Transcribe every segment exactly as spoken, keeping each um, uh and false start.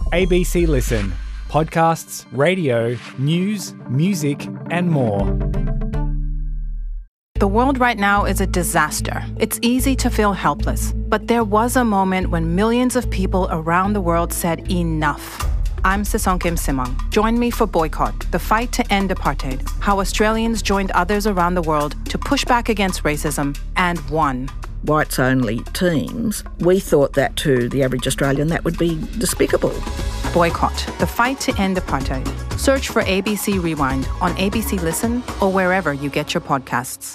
A B C Listen. Podcasts, radio, news, music, and more. The world right now is a disaster. It's easy to feel helpless. But there was a moment when millions of people around the world said enough. I'm Sisonkim Simang. Join me for Boycott, the fight to end apartheid, how Australians joined others around the world to push back against racism and won. Whites-only teams, we thought that to the average Australian that would be despicable. Boycott, the fight to end apartheid. Search for A B C Rewind on A B C Listen or wherever you get your podcasts.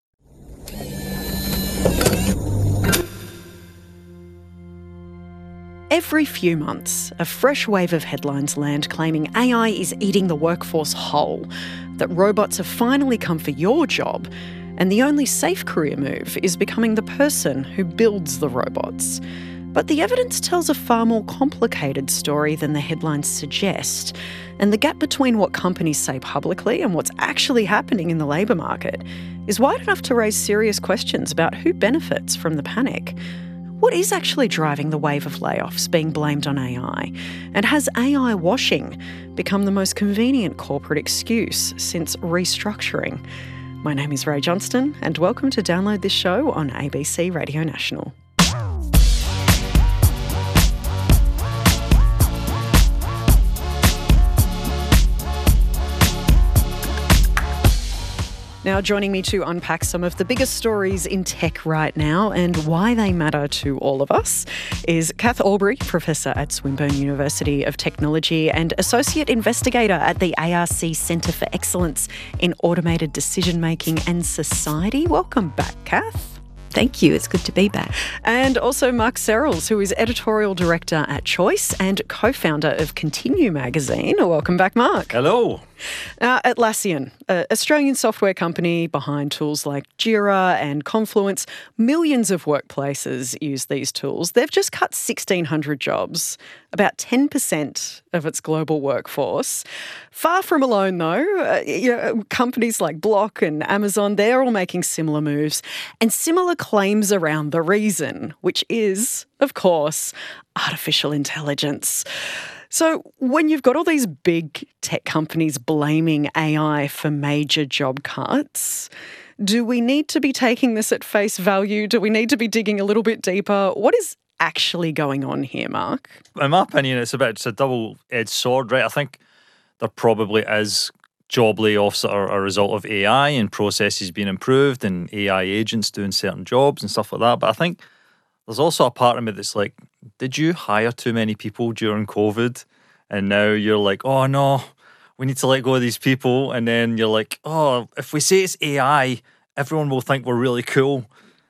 Every few months, a fresh wave of headlines land claiming A I is eating the workforce whole, that robots have finally come for your job, and the only safe career move is becoming the person who builds the robots. But the evidence tells a far more complicated story than the headlines suggest, and the gap between what companies say publicly and what's actually happening in the labour market is wide enough to raise serious questions about who benefits from the panic. What is actually driving the wave of layoffs being blamed on A I? And has A I washing become the most convenient corporate excuse since restructuring? My name is Ray Johnston, and welcome to download this show on A B C Radio National. Now, joining me to unpack some of the biggest stories in tech right now and why they matter to all of us is Kath Albury, Professor at Swinburne University of Technology and Associate Investigator at the A R C Centre for Excellence in Automated Decision Making and Society. Welcome back, Kath. Thank you. It's good to be back. And also Mark Serrels, who is Editorial Director at Choice and co-founder of Continue magazine. Welcome back, Mark. Hello. Uh, Atlassian, an Australian software company behind tools like Jira and Confluence. Millions of workplaces use these tools. They've just cut sixteen hundred jobs, about ten percent of its global workforce. Far from alone, though. Uh, you know, companies like Block and Amazon, they're all making similar moves and similar claims around the reason, which is, of course, artificial intelligence. So when you've got all these big tech companies blaming A I for major job cuts, do we need to be taking this at face value? Do we need to be digging a little bit deeper? What is actually going on here, Mark? In my opinion, it's about it's a double-edged sword, right? I think there probably is job layoffs that are a result of A I and processes being improved and A I agents doing certain jobs and stuff like that. But I think there's also a part of me that's like, did you hire too many people during COVID? And now you're like, oh no, we need to let go of these people. And then you're like, oh, if we say it's A I, everyone will think we're really cool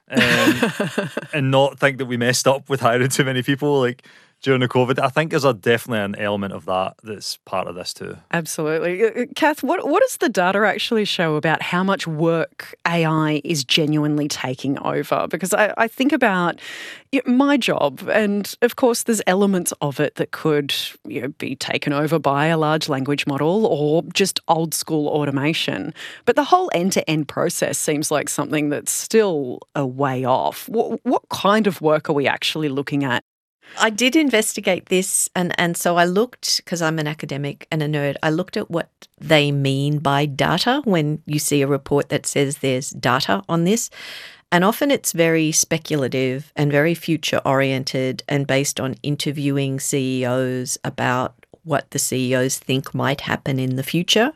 and, and not think that we messed up with hiring too many people. Like, during the COVID, I think there's a definitely an element of that that's part of this too. Absolutely. Kath, what, what does the data actually show about how much work A I is genuinely taking over? Because I, I think about my job, and of course there's elements of it that could you know, be taken over by a large language model or just old school automation. But the whole end-to-end process seems like something that's still a way off. What, what kind of work are we actually looking at? I did investigate this, and, and so I looked, because I'm an academic and a nerd, I looked at what they mean by data when you see a report that says there's data on this. And often it's very speculative and very future-oriented and based on interviewing C E Os about what the C E Os think might happen in the future,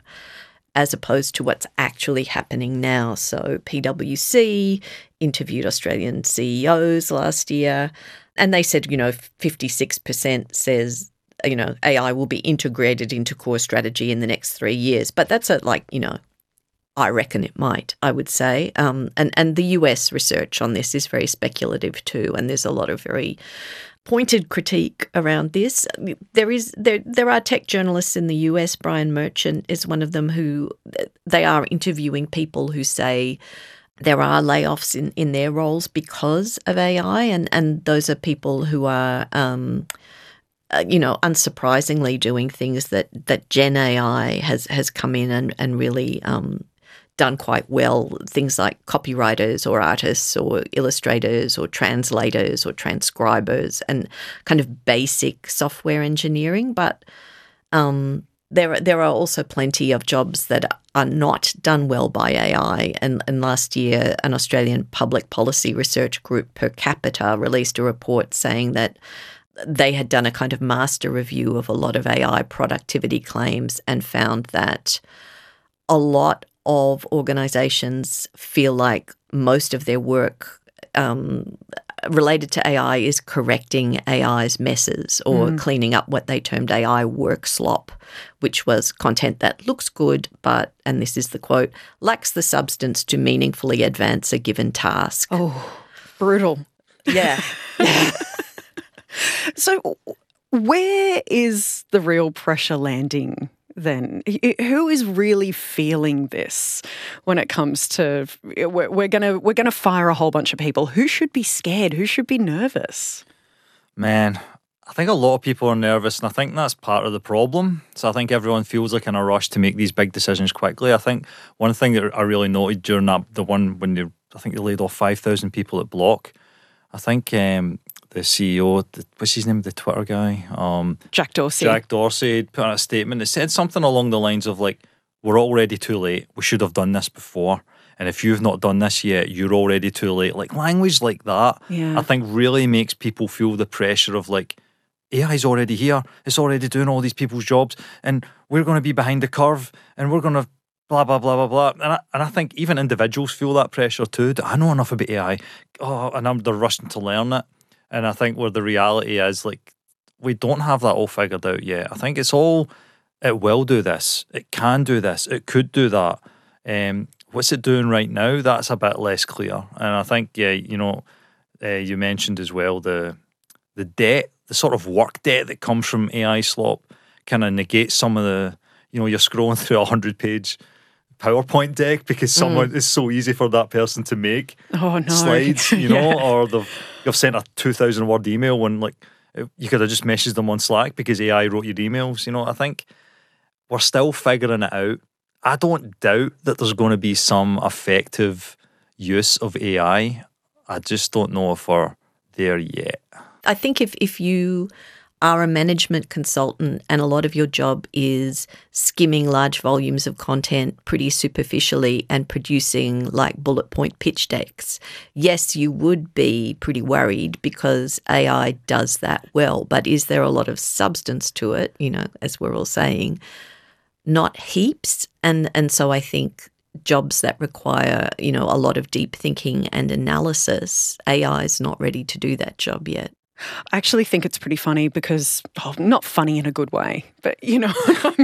as opposed to what's actually happening now. So P W C interviewed Australian C E Os last year, and they said, you know, fifty-six percent says, you know, A I will be integrated into core strategy in the next three years. But that's a, like, you know, I reckon it might, I would say. Um, and, and the U S research on this is very speculative too, and there's a lot of very pointed critique around this. There is there there are tech journalists in the U S. Brian Merchant is one of them, who they are interviewing people who say there are layoffs in, in their roles because of A I, and, and those are people who are, um, uh, you know, unsurprisingly doing things that, that Gen A I has, has come in and, and really um, done quite well, things like copywriters or artists or illustrators or translators or transcribers and kind of basic software engineering. But um, there, there are also plenty of jobs that are not done well by A I. And, and last year, an Australian public policy research group, Per Capita, released a report saying that they had done a kind of master review of a lot of A I productivity claims and found that a lot of organisations feel like most of their work um, related to A I is correcting A I's messes or mm. cleaning up what they termed A I work slop, which was content that looks good but, and this is the quote, lacks the substance to meaningfully advance a given task. Oh, brutal. Yeah. So where is the real pressure landing then? Who is really feeling this when it comes to we're, we're gonna we're gonna fire a whole bunch of people? Who should be scared? Who should be nervous? Man, I think a lot of people are nervous, and I think that's part of the problem. So I think everyone feels like in a rush to make these big decisions quickly. I think one thing that I really noted during that the one when they I think they laid off five thousand people at Block. I think um, the C E O, the, what's his name, the Twitter guy? Um, Jack Dorsey. Jack Dorsey had put out a statement that said something along the lines of like, we're already too late. We should have done this before. And if you've not done this yet, you're already too late. Like language like that, yeah. I think really makes people feel the pressure of like, A I's already here. It's already doing all these people's jobs. And we're going to be behind the curve. And we're going to blah, blah, blah, blah, blah. And I, and I think even individuals feel that pressure too. I know enough about A I. Oh, and I'm, they're rushing to learn it. And I think where the reality is, like, we don't have that all figured out yet. I think it's all, it will do this. It can do this. It could do that. Um, what's it doing right now? That's a bit less clear. And I think, yeah, you know, uh, you mentioned as well the the debt, the sort of work debt that comes from A I slop kind of negates some of the, you know, you're scrolling through a hundred-page PowerPoint deck because someone mm. it's so easy for that person to make oh, no. slides, you know, yeah. or they've you've sent a two thousand word email when like you could have just messaged them on Slack because A I wrote your emails. You know, I think we're still figuring it out. I don't doubt that there's going to be some effective use of A I. I just don't know if we're there yet. I think if if you are a management consultant and a lot of your job is skimming large volumes of content pretty superficially and producing like bullet point pitch decks, yes, you would be pretty worried because A I does that well. But is there a lot of substance to it? You know, as we're all saying, not heaps. And and so I think jobs that require, you know, a lot of deep thinking and analysis, A I is not ready to do that job yet. I actually think it's pretty funny because, oh, not funny in a good way, but you know what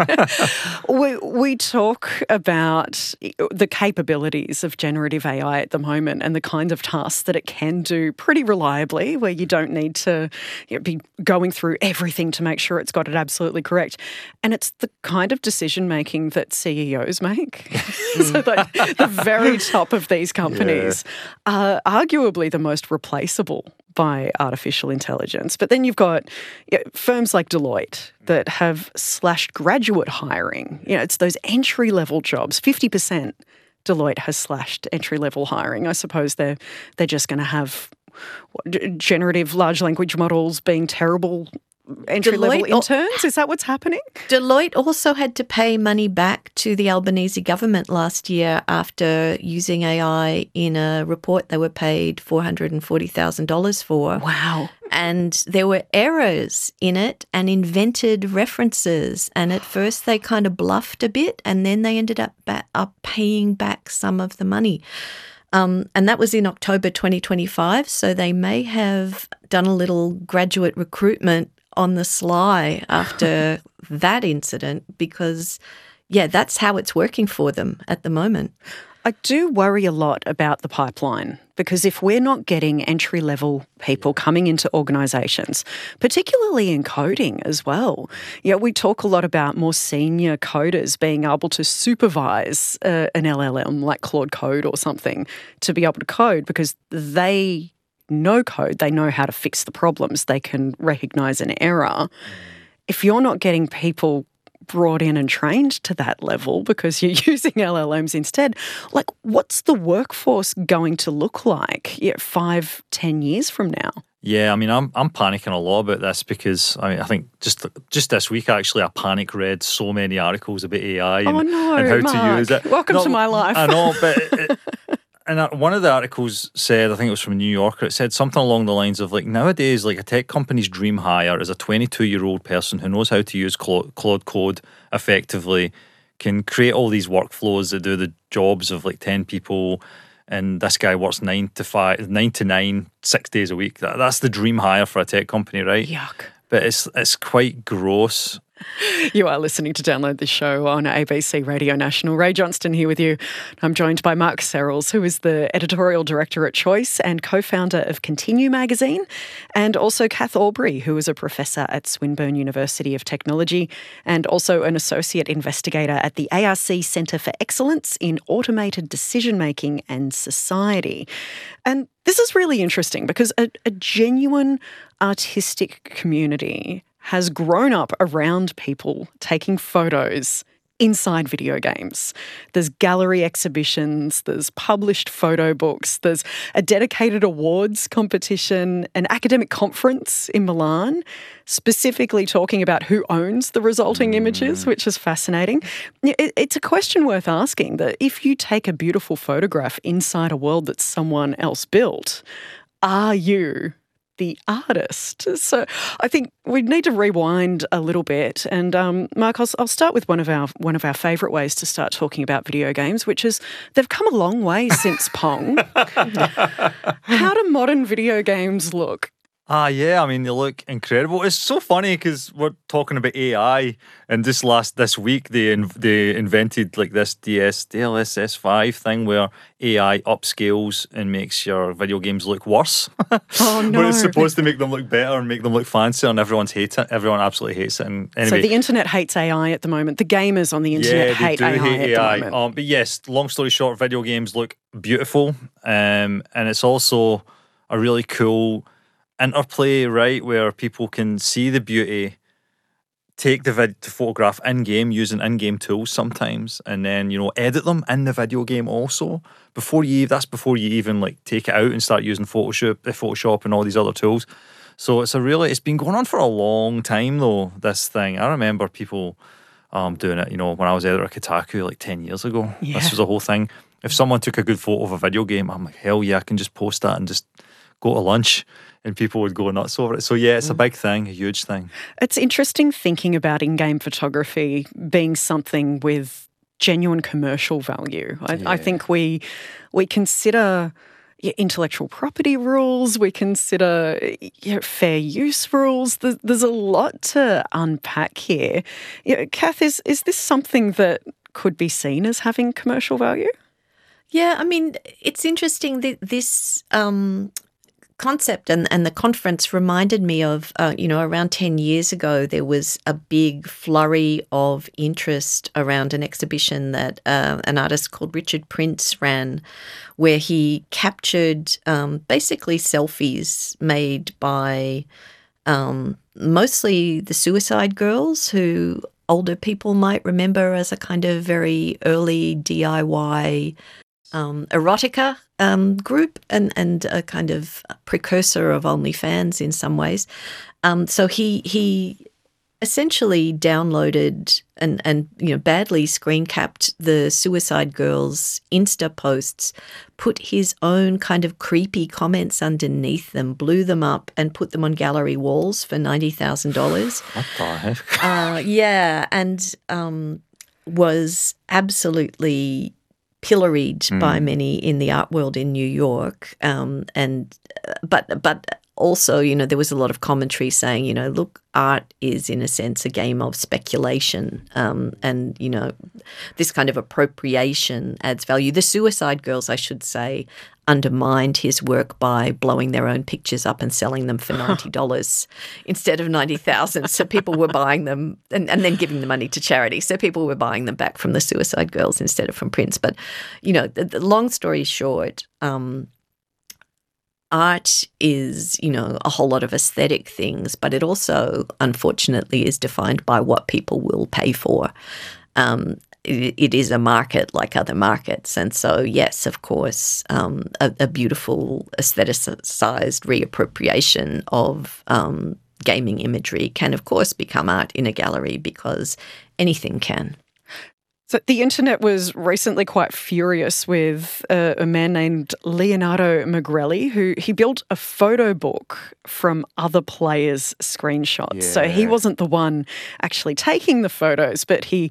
I mean? we, we talk about the capabilities of generative A I at the moment and the kind of tasks that it can do pretty reliably where you don't need to you know, be going through everything to make sure it's got it absolutely correct. And it's the kind of decision-making that C E Os make. So like the very top of these companies yeah. are arguably the most replaceable by artificial intelligence. But then you've got you know, firms like Deloitte that have slashed graduate hiring. You know, it's those entry-level jobs. fifty percent Deloitte has slashed entry-level hiring. I suppose they're, they're just going to have what, generative large language models being terrible entry-level interns? Is that what's happening? Deloitte also had to pay money back to the Albanese government last year after using A I in a report they were paid four hundred forty thousand dollars for. Wow. And there were errors in it and invented references. And at first they kind of bluffed a bit and then they ended up, ba- up paying back some of the money. Um, and that was in October twenty twenty-five. So they may have done a little graduate recruitment on the sly after that incident because, yeah, that's how it's working for them at the moment. I do worry a lot about the pipeline because if we're not getting entry-level people coming into organisations, particularly in coding as well, yeah, we talk a lot about more senior coders being able to supervise uh, an L L M like Claude Code or something to be able to code because they know code, they know how to fix the problems, they can recognise an error. If you're not getting people brought in and trained to that level because you're using L L Ms instead. Like, what's the workforce going to look like yeah, five, ten years from now? Yeah, I mean, I'm I'm panicking a lot about this because I mean, I think just just this week actually, I panic read so many articles about A I and, oh no, and how Mark. to use it. Welcome no, to my life. I know, but it, and one of the articles said, I think it was from New Yorker, it said something along the lines of like nowadays, like a tech company's dream hire is a twenty-two-year-old person who knows how to use Claude Code effectively, can create all these workflows that do the jobs of like ten people. And this guy works nine to five, nine to nine, six days a week. That, that's the dream hire for a tech company, right? Yuck. But it's it's quite gross. You are listening to Download This Show on A B C Radio National. Ray Johnston here with you. I'm joined by Mark Serrels, who is the editorial director at Choice and co-founder of Continue magazine, and also Kath Aubrey, who is a professor at Swinburne University of Technology and also an associate investigator at the A R C Centre for Excellence in Automated Decision Making and Society. And this is really interesting because a, a genuine artistic community has grown up around people taking photos inside video games. There's gallery exhibitions, there's published photo books, there's a dedicated awards competition, an academic conference in Milan, specifically talking about who owns the resulting images, which is fascinating. It, it's a question worth asking that if you take a beautiful photograph inside a world that someone else built, are you the artist? So I think we need to rewind a little bit. And um, Mark, I'll, I'll start with one of our one of our favourite ways to start talking about video games, which is they've come a long way since Pong. How do modern video games look? Ah, yeah, I mean, they look incredible. It's so funny because we're talking about A I, and this last this week they in, they invented like this D S D L S S five thing where A I upscales and makes your video games look worse. Oh no! But it's supposed to make them look better and make them look fancier, and everyone's hate it. Everyone absolutely hates it. And anyway, so the internet hates A I at the moment. The gamers on the internet yeah, hate they do A I hate at A I. the moment. Um, but yes, long story short, video games look beautiful, um, and it's also a really cool interplay, right, where people can see the beauty, take the vid- photograph in-game using in-game tools sometimes, and then, you know, edit them in the video game also. Before you, that's before you even like take it out and start using Photoshop, Photoshop and all these other tools. So it's a really, it's been going on for a long time though, this thing. I remember people um, doing it, you know, when I was editor at Kotaku like ten years ago. Yeah. This was a whole thing. If someone took a good photo of a video game, I'm like, hell yeah, I can just post that and just go to lunch. And people would go nuts over it. So yeah, it's a big thing, a huge thing. It's interesting thinking about in-game photography being something with genuine commercial value. I, Yeah. I think we we consider yeah, intellectual property rules, we consider yeah, fair use rules. There's, there's a lot to unpack here. Yeah, Kath, is, is this something that could be seen as having commercial value? Yeah, I mean, it's interesting that this um, concept and, and the conference reminded me of, uh, you know, around ten years ago, there was a big flurry of interest around an exhibition that uh, an artist called Richard Prince ran, where he captured um, basically selfies made by um, mostly the Suicide Girls, who older people might remember as a kind of very early D I Y um, erotica um, group and, and a kind of precursor of OnlyFans in some ways. Um, so he he essentially downloaded and, and you know badly screen capped the Suicide Girls Insta posts, put his own kind of creepy comments underneath them, blew them up and put them on gallery walls for ninety thousand dollars. What the heck? Uh, yeah, and um, was absolutely pilloried mm. by many in the art world in New York. Um, and uh, but but also, you know, there was a lot of commentary saying, you know, look, art is in a sense a game of speculation, um, and you know, this kind of appropriation adds value. The Suicide Girls, I should say, undermined his work by blowing their own pictures up and selling them for ninety dollars instead of ninety thousand. So people were buying them and, and then giving the money to charity. So people were buying them back from the Suicide Girls instead of from Prince. But, you know, the, the long story short, um, art is, you know, a whole lot of aesthetic things, but it also, unfortunately, is defined by what people will pay for. Um, it, it is a market like other markets. And so, yes, of course, um, a, a beautiful aestheticized reappropriation of um, gaming imagery can, of course, become art in a gallery because anything can. So the internet was recently quite furious with a, a man named Leonardo Magrelli, who he built a photo book from other players' screenshots. Yeah. So he wasn't the one actually taking the photos, but he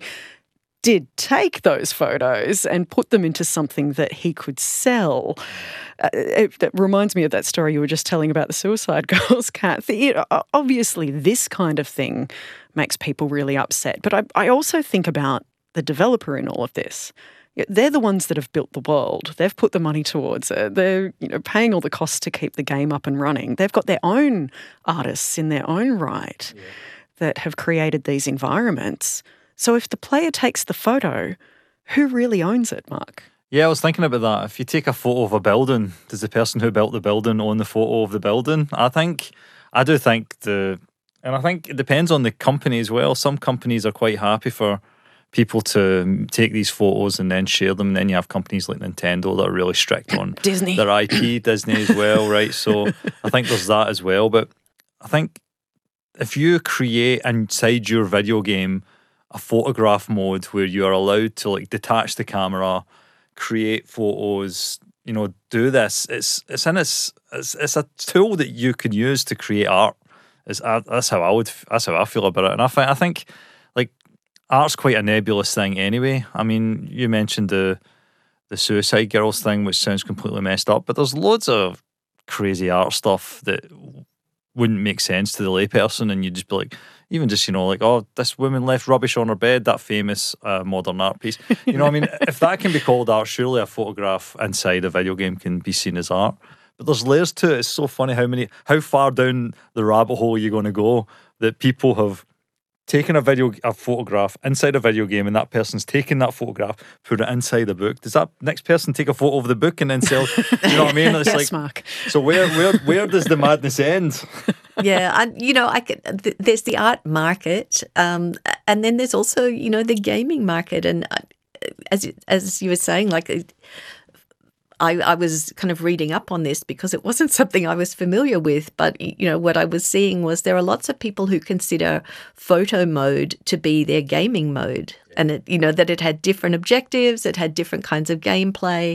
did take those photos and put them into something that he could sell. Uh, it, it reminds me of that story you were just telling about the Suicide Girls, Kath. It, obviously, this kind of thing makes people really upset. But I, I also think about the developer in all of this. They're the ones that have built the world. They've put the money towards it. They're, you know, paying all the costs to keep the game up and running. They've got their own artists in their own right yeah. that have created these environments. So if the player takes the photo, who really owns it, Mark? Yeah, I was thinking about that. If you take a photo of a building, does the person who built the building own the photo of the building? I think, I do think the, and I think it depends on the company as well. Some companies are quite happy for people to take these photos and then share them. And then you have companies like Nintendo that are really strict on Disney. their I P, Disney as well, right? So I think there's that as well. But I think if you create inside your video game a photograph mode where you are allowed to like detach the camera, create photos, you know, do this, it's it's in its it's, it's a tool that you can use to create art. It's, uh, that's how I would that's how I feel about it. And I think I think like art's quite a nebulous thing anyway. I mean, you mentioned the the Suicide Girls thing, which sounds completely messed up, but there's loads of crazy art stuff that wouldn't make sense to the layperson, and you'd just be like, even just, you know, like, oh, this woman left rubbish on her bed, that famous uh, modern art piece. You know what I mean? If that can be called art, surely a photograph inside a video game can be seen as art. But there's layers to it. It's so funny how many, how far down the rabbit hole you're going to go that people have taken a video, a photograph inside a video game, and that person's taken that photograph, put it inside a book. Does that next person take a photo of the book and then sell? You know what I mean? It's yes, like, Mark. So where, where, where does the madness end? Yeah, and you know, I could, th- there's the art market, um, and then there's also, you know, the gaming market, and uh, as as you were saying, like. I, I was kind of reading up on this because it wasn't something I was familiar with, but, you know, what I was seeing was there are lots of people who consider photo mode to be their gaming mode, and, it, you know, that it had different objectives, it had different kinds of gameplay,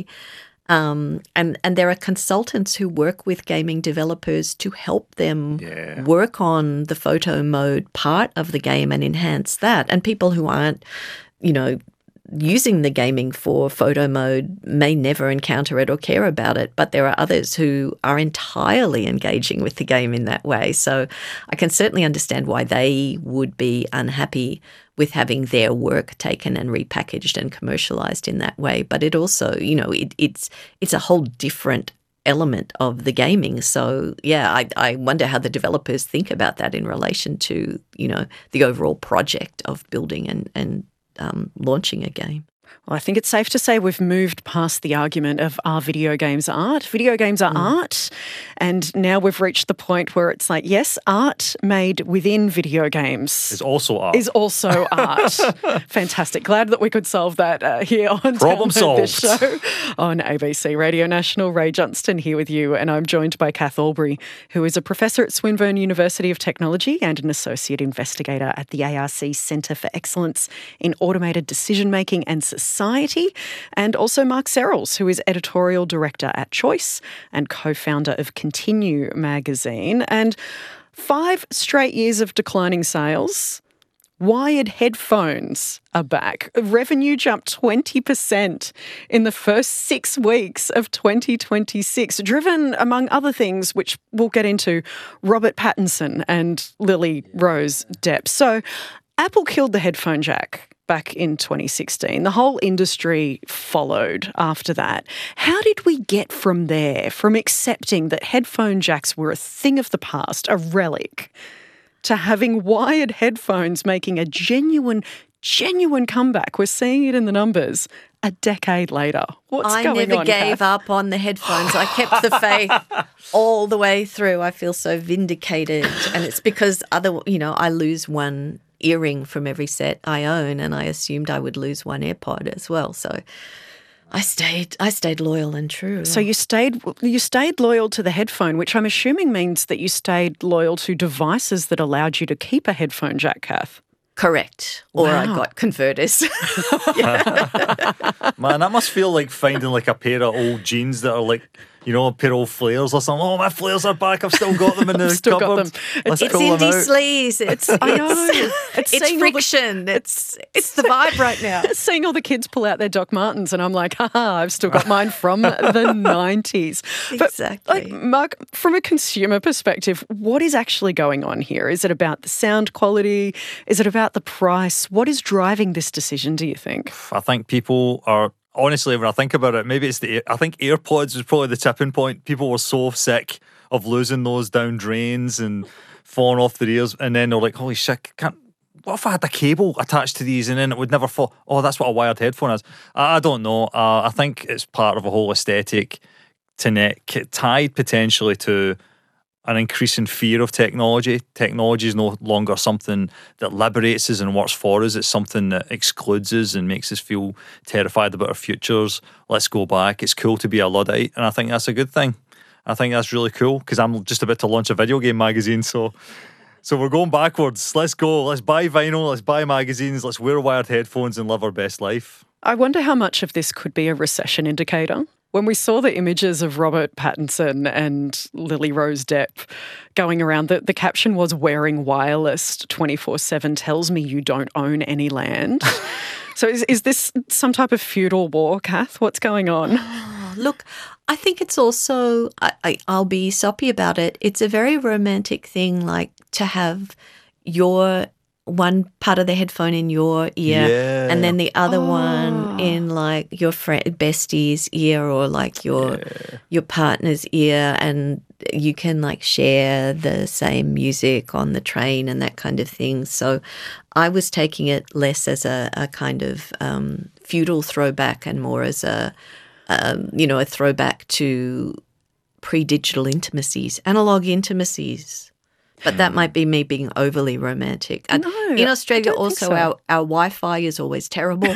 um, and, and there are consultants who work with gaming developers to help them yeah. work on the photo mode part of the game and enhance that, and people who aren't, you know, using the gaming for photo mode may never encounter it or care about it, but there are others who are entirely engaging with the game in that way. So I can certainly understand why they would be unhappy with having their work taken and repackaged and commercialized in that way. But it also, you know, it, it's it's a whole different element of the gaming. So yeah, I, I wonder how the developers think about that in relation to, you know, the overall project of building and, and Um, launching a game. Well, I think it's safe to say we've moved past the argument of are video games art? Video games are mm. art. And now we've reached the point where it's like, yes, art made within video games is also art. Is also art. Fantastic. Glad that we could solve that uh, here on Problem solved. This show on A B C Radio National. Ray Johnston here with you, and I'm joined by Kath Albury, who is a professor at Swinburne University of Technology and an associate investigator at the A R C Centre for Excellence in Automated Decision Making and Society. Society, and also Mark Serrels, who is editorial director at Choice and co-founder of Continue magazine. And five straight years of declining sales. Wired headphones are back. Revenue jumped twenty percent in the first six weeks of twenty twenty-six, driven, among other things, which we'll get into, Robert Pattinson and Lily Rose Depp. So Apple killed the headphone jack back in twenty sixteen. The whole industry followed after that. How did we get from there, from accepting that headphone jacks were a thing of the past, a relic, to having wired headphones making a genuine, genuine comeback? We're seeing it in the numbers. a decade later. What's I going never on, gave Kath? up on the headphones. I kept the faith all the way through. I feel so vindicated. And it's because other, you know, I lose one earring from every set I own, and I assumed I would lose one AirPod as well. So I stayed I stayed loyal and true. So you stayed you stayed loyal to the headphone, which I'm assuming means that you stayed loyal to devices that allowed you to keep a headphone jack, Kath. Correct. Or I Wow. got converters. Man, that must feel like finding like a pair of old jeans that are like, you know, a pair of old flares or something. Oh, my flares are back. I've still got them in the Still got cupboard. them. Let's It's pull them indie out. sleaze. It's, it's, I know. it's, It's seeing all the- friction. It's it's the vibe right now. Seeing all the kids pull out their Doc Martens, and I'm like, haha, I've still got mine from the nineties. But, Exactly. like, Mark, from a consumer perspective, what is actually going on here? Is it about the sound quality? Is it about the price? What is driving this decision, do you think? I think people are, honestly, when I think about it, maybe it's the, I think AirPods was probably the tipping point. People were so sick of losing those down drains and falling off their ears. And then they're like, holy shit, can't, what if I had a cable attached to these and then it would never fall? Oh, that's what a wired headphone is. I, I don't know. Uh, I think it's part of a whole aesthetic to net, tied potentially to an increasing fear of technology. Technology is no longer something that liberates us and works for us. It's something that excludes us and makes us feel terrified about our futures. Let's go back. It's cool to be a Luddite, and I think that's a good thing. I think that's really cool because I'm just about to launch a video game magazine, so so we're going backwards. Let's go. Let's buy vinyl. Let's buy magazines. Let's wear wired headphones and live our best life. I wonder how much of this could be a recession indicator. When we saw the images of Robert Pattinson and Lily Rose Depp going around, the, the caption was "wearing wireless twenty-four seven tells me you don't own any land." So is, is this some type of feudal war, Kath? What's going on? Look, I think it's also, I, I, I'll be soppy about it, it's a very romantic thing, like to have your one part of the headphone in your ear Yeah. and then the other one in like your friend bestie's ear or like your your partner's ear, and you can like share the same music on the train and that kind of thing. So I was taking it less as a, a kind of um, feudal throwback and more as a um, you know a throwback to pre-digital intimacies, analog intimacies. But that might be me being overly romantic. And No, in I Australia, don't think also, so. our, our Wi-Fi is always terrible.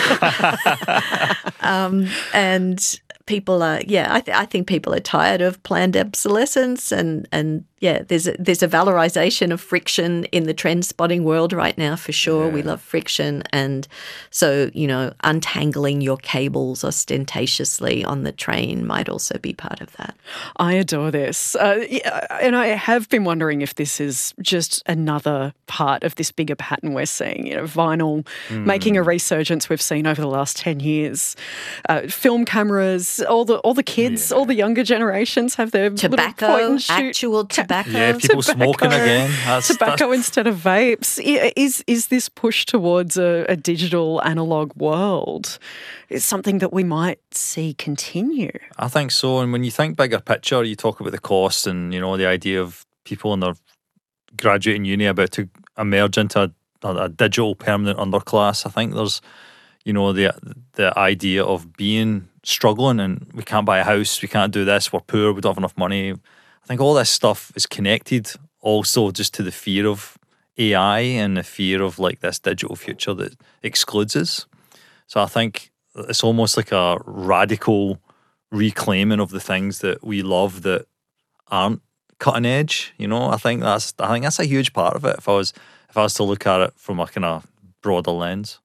um, and people are, yeah, I, th- I think people are tired of planned obsolescence. And, and yeah, there's a, there's a valorization of friction in the trend spotting world right now, for sure. Yeah. We love friction. And so, you know, untangling your cables ostentatiously on the train might also be part of that. I adore this. Uh, yeah, and I have been wondering if this is just another part of this bigger pattern we're seeing. You know, vinyl mm. making a resurgence we've seen over the last ten years. Uh, film cameras, all the all the kids, yeah. all the younger generations have their tobacco, little point and shoot. actual tobacco. Yeah, people tobacco. smoking again. That's, tobacco that's... instead of vapes. Is is this push towards a, a digital analog world is something that we might see continue? I think so. And when you think bigger picture, you talk about the cost and, you know, the idea of people in their graduating uni about to emerge into a, a digital permanent underclass. I think there's, you know, the the idea of being struggling and we can't buy a house, we can't do this, we're poor, we don't have enough money. I think all this stuff is connected also just to the fear of A I and the fear of like this digital future that excludes us. So I think it's almost like a radical reclaiming of the things that we love that aren't cutting edge. You know, I think that's I think that's a huge part of it. If I was if I was to look at it from a kind of broader lens.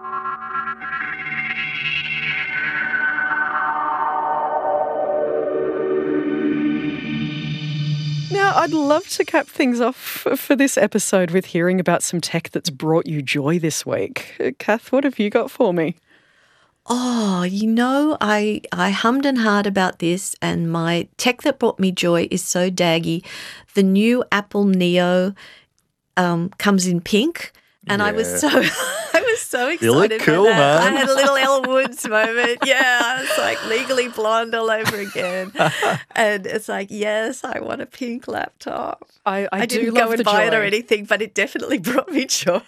Now, I'd love to cap things off for this episode with hearing about some tech that's brought you joy this week. Kath, what have you got for me? Oh, you know, I, I hummed and hawed about this, and my tech that brought me joy is so daggy. The new Apple Neo um, comes in pink, and yeah. I was so I was was so excited. You look cool, for that. man. I had a little Elle Woods moment. Yeah, it's like Legally Blonde all over again. And it's like, yes, I want a pink laptop. I, I, I do didn't love go and the buy it joy. or anything, but it definitely brought me joy.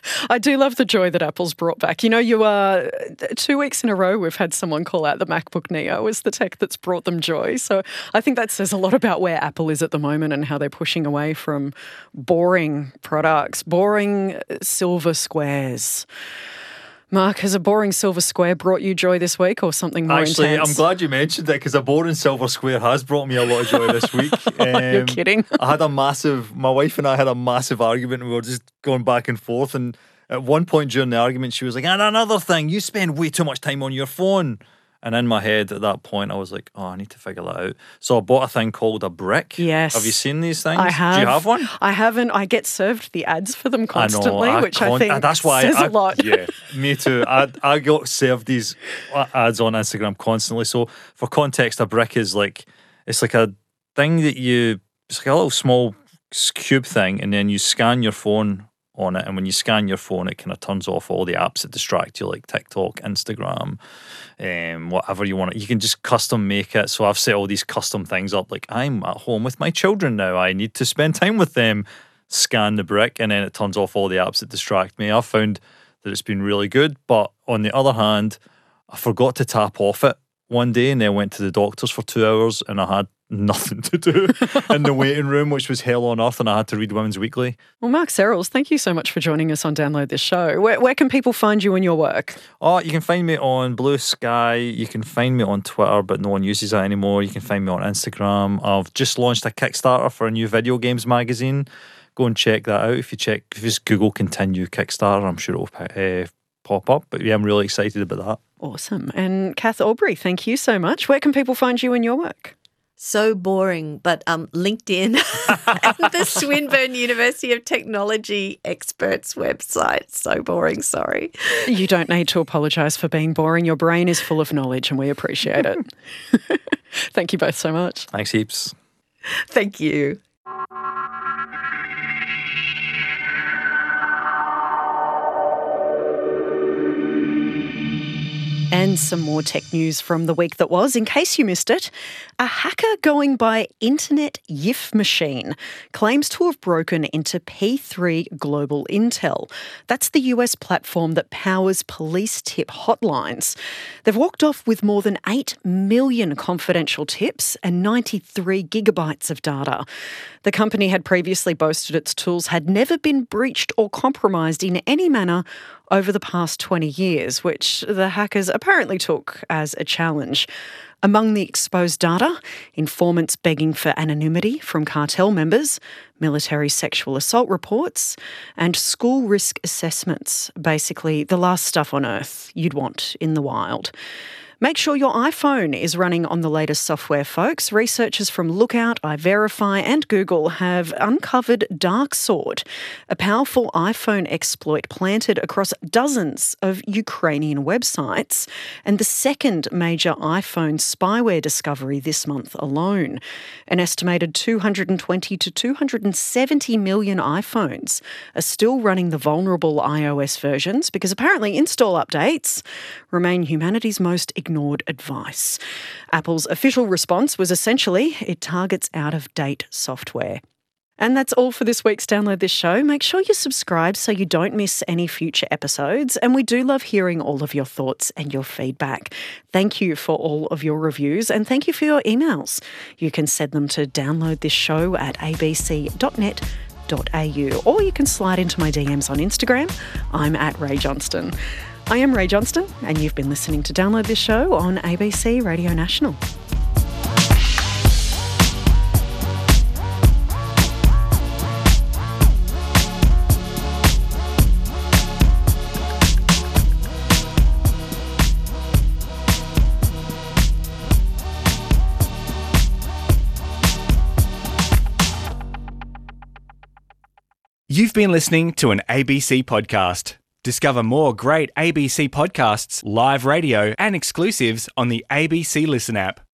I do love the joy that Apple's brought back. You know, you are two weeks in a row we've had someone call out the MacBook Neo as the tech that's brought them joy. So I think that says a lot about where Apple is at the moment and how they're pushing away from boring products, boring silver squares. Mark, has a boring silver square brought you joy this week or something more Actually, intense? I'm glad you mentioned it because a boring silver square has brought me a lot of joy this week. Um, You're kidding. I had a massive, my wife and I had a massive argument and we were just going back and forth. And at one point during the argument, she was like, and another thing, you spend way too much time on your phone. And in my head at that point, I was like, oh, I need to figure that out. So I bought a thing called a brick. Yes. Have you seen these things? I have. Do you have one? I haven't. I get served the ads for them constantly, I know, I which I con- think that's why says I, a lot. Yeah, me too. I I got served these ads on Instagram constantly. So for context, a brick is like, it's like a thing that you, it's like a little small cube thing, and then you scan your phone on it, and when you scan your phone, it kind of turns off all the apps that distract you, like TikTok, Instagram, um, whatever you want. You can just custom make it. So I've set all these custom things up, like I'm at home with my children now. I need to spend time with them. Scan the brick, and then it turns off all the apps that distract me. I've found that it's been really good, but on the other hand, I forgot to tap off it one day, and then went to the doctors for two hours, and I had nothing to do in the waiting room, which was hell on earth, and I had to read Women's Weekly. Well, Mark Serrels, thank you so much for joining us on Download This Show. Where, where can people find you and your work? Oh, you can find me on Blue Sky. You can find me on Twitter, but no one uses that anymore. You can find me on Instagram. I've just launched a Kickstarter for a new video games magazine. Go and check that out. If you check, if you just Google Continue Kickstarter, I'm sure it'll uh, pop up. But yeah, I'm really excited about that. Awesome. And Kath Aubrey, thank you so much. Where can people find you and your work? So boring, but um, LinkedIn and the Swinburne University of Technology experts website. So boring, sorry. You don't need to apologise for being boring. Your brain is full of knowledge and we appreciate it. Thank you both so much. Thanks heaps. Thank you. And some more tech news from the week that was. In case you missed it, a hacker going by Internet Yiff Machine claims to have broken into P three Global Intel. That's the U S platform that powers police tip hotlines. They've walked off with more than eight million confidential tips and ninety-three gigabytes of data. The company had previously boasted its tools had never been breached or compromised in any manner over the past twenty years, which the hackers apparently took as a challenge. Among the exposed data, informants begging for anonymity from cartel members, military sexual assault reports, and school risk assessments. Basically, the last stuff on earth you'd want in the wild. Make sure your iPhone is running on the latest software, folks. Researchers from Lookout, iVerify and Google have uncovered DarkSword, a powerful iPhone exploit planted across dozens of Ukrainian websites, and the second major iPhone spyware discovery this month alone. An estimated two hundred twenty to two hundred seventy million iPhones are still running the vulnerable iOS versions because apparently install updates remain humanity's most ignored advice. Apple's official response was essentially it targets out-of-date software. And that's all for this week's Download This Show. Make sure you subscribe so you don't miss any future episodes. And we do love hearing all of your thoughts and your feedback. Thank you for all of your reviews and thank you for your emails. You can send them to downloadthisshow at a b c dot net dot a u or you can slide into my D Ms on Instagram. I'm at Ray Johnston. I am Ray Johnston, and you've been listening to Download This Show on A B C Radio National. You've been listening to an A B C podcast. Discover more great A B C podcasts, live radio, and exclusives on the A B C Listen app.